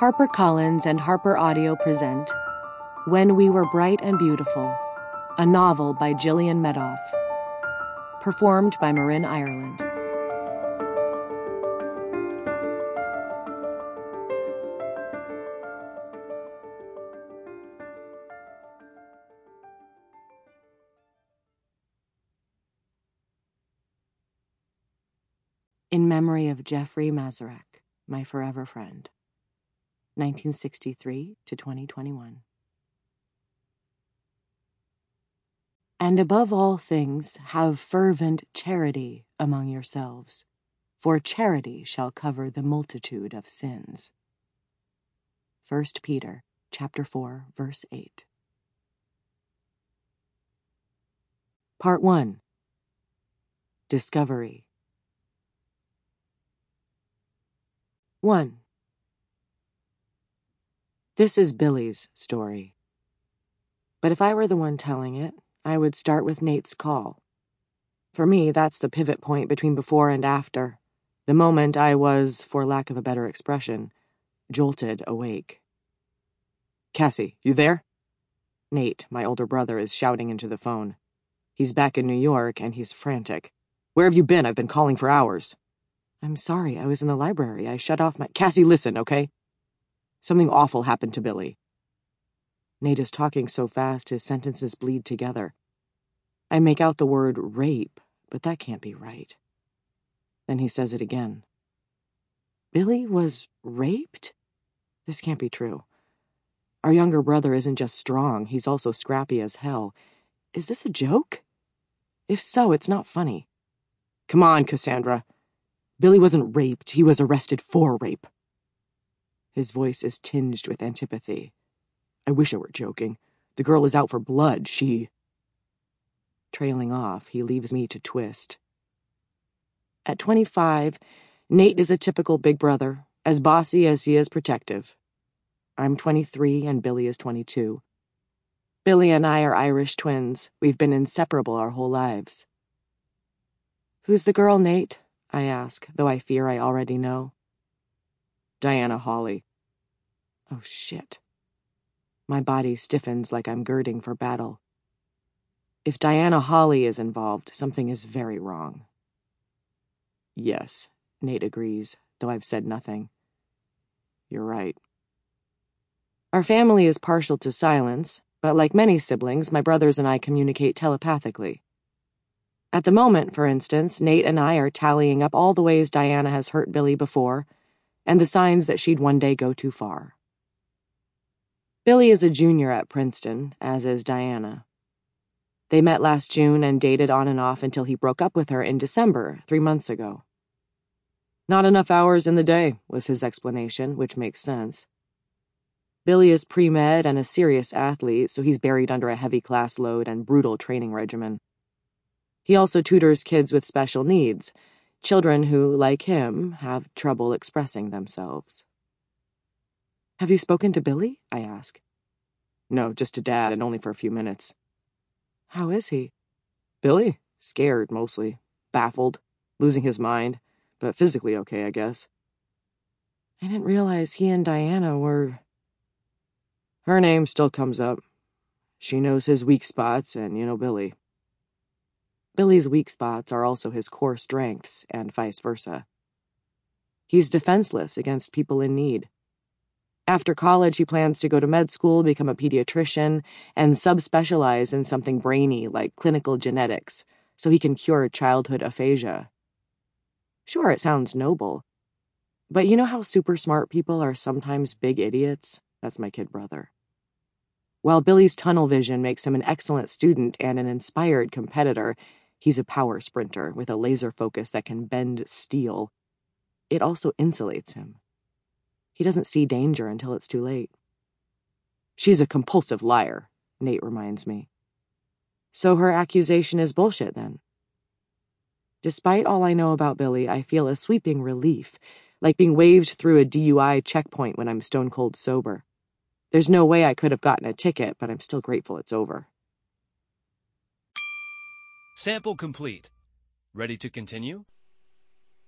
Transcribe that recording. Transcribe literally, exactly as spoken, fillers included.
HarperCollins and Harper Audio present When We Were Bright and Beautiful, a novel by Gillian Medoff, performed by Marin Ireland. In memory of Jeffrey Mazurek, my forever friend. nineteen sixty-three to twenty twenty-one. And above all things, have fervent charity among yourselves, for charity shall cover the multitude of sins. First Peter, chapter four, verse eight. Part one. Discovery. one. This is Billy's story. But if I were the one telling it, I would start with Nate's call. For me, that's the pivot point between before and after, the moment I was, for lack of a better expression, jolted awake. "Cassie, you there?" Nate, my older brother, is shouting into the phone. He's back in New York, and he's frantic. "Where have you been? I've been calling for hours." "I'm sorry, I was in the library. I shut off my—" "Cassie, listen, okay? Something awful happened to Billy." Nate is talking so fast his sentences bleed together. I make out the word rape, but that can't be right. Then he says it again. Billy was raped? This can't be true. Our younger brother isn't just strong, he's also scrappy as hell. Is this a joke? If so, it's not funny. "Come on, Cassandra. Billy wasn't raped, he was arrested for rape." His voice is tinged with antipathy. "I wish I were joking. The girl is out for blood, she—" Trailing off, he leaves me to twist. At twenty-five, Nate is a typical big brother, as bossy as he is protective. I'm twenty-three and Billy is twenty-two. Billy and I are Irish twins. We've been inseparable our whole lives. "Who's the girl, Nate?" I ask, though I fear I already know. "Diana Hawley." Oh, shit. My body stiffens like I'm girding for battle. If Diana Hawley is involved, something is very wrong. "Yes," Nate agrees, though I've said nothing. "You're right." Our family is partial to silence, but like many siblings, my brothers and I communicate telepathically. At the moment, for instance, Nate and I are tallying up all the ways Diana has hurt Billy before, and the signs that she'd one day go too far. Billy is a junior at Princeton, as is Diana. They met last June and dated on and off until he broke up with her in December, three months ago. "Not enough hours in the day," was his explanation, which makes sense. Billy is pre-med and a serious athlete, so he's buried under a heavy class load and brutal training regimen. He also tutors kids with special needs, children who, like him, have trouble expressing themselves. "Have you spoken to Billy?" I ask. "No, just to Dad, and only for a few minutes." "How is he?" "Billy? Scared, mostly. Baffled. Losing his mind. But physically okay, I guess." I didn't realize he and Diana were... Her name still comes up. She knows his weak spots, and you know Billy. Billy's weak spots are also his core strengths, and vice versa. He's defenseless against people in need. After college, he plans to go to med school, become a pediatrician, and subspecialize in something brainy like clinical genetics, so he can cure childhood aphasia. Sure, it sounds noble. But you know how super smart people are sometimes big idiots? That's my kid brother. While Billy's tunnel vision makes him an excellent student and an inspired competitor, he's a power sprinter with a laser focus that can bend steel. It also insulates him. He doesn't see danger until it's too late. "She's a compulsive liar," Nate reminds me. So her accusation is bullshit, then. Despite all I know about Billy, I feel a sweeping relief, like being waved through a D U I checkpoint when I'm stone cold sober. There's no way I could have gotten a ticket, but I'm still grateful it's over. Sample complete. Ready to continue?